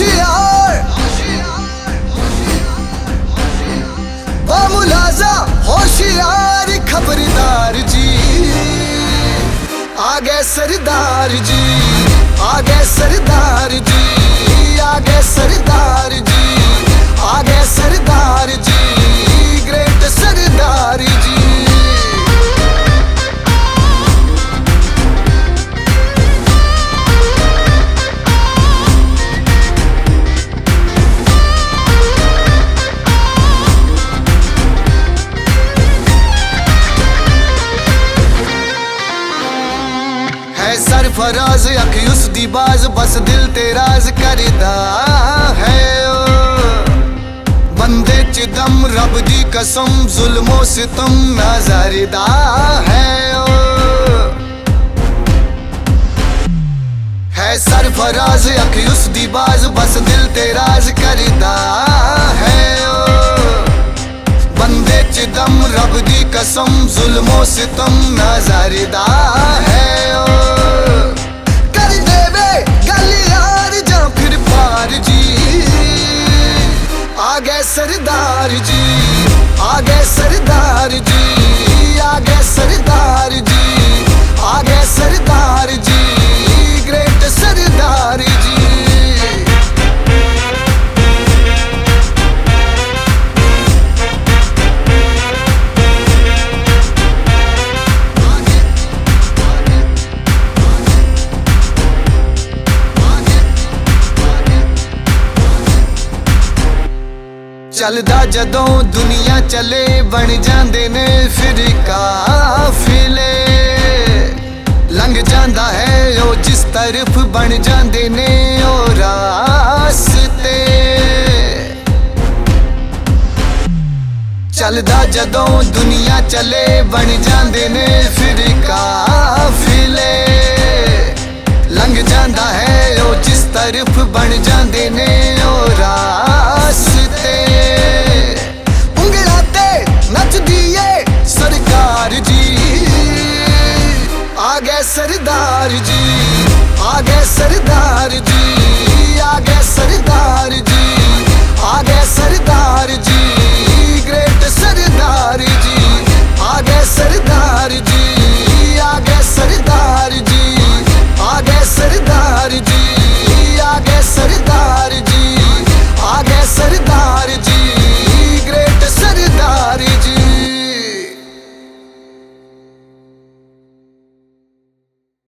होशियार बामुलाजा होशियार खबरदार जी, आ गए सरदार जी, आ गए सरदार जी, आ गए सरदार जी, आ गए सरदार जी, ग्रेट सरदार जी। सरफराज अख उस दी बाज बस दिल ते राज करदा है बंदे च दम रब दी कसम जुल्मो सितम नजरदा है सरफराज अख उस दी बाज बस दिल ते राज करदा है बंदे च दम रब दी कसम जुल्मो सितम नजरदा है। आ गए सरदार जी, आ गए सरदार जी, आ गए सरदार जी, आ गए सरदार जी, ग्रेट सरदार जी। चलदा जदों दुनिया चले बन जांदे ने फिर काफिले लंघ जांदा है ओ जिस तरफ बन जांदे ने ओ रास्ते। चलदा जदों दुनिया चले बन जांदे ने फिर काफिले लंघ जांदा है ओ जिस तरफ बन जांदे ने ओ रास्ते। सरकार जी आ गए सरदार जी, आ गए सरदार जी, आ गए सरदार जी, आ गए सरदार जी, ग्रेट सरदार जी, आ गए सरदार जी।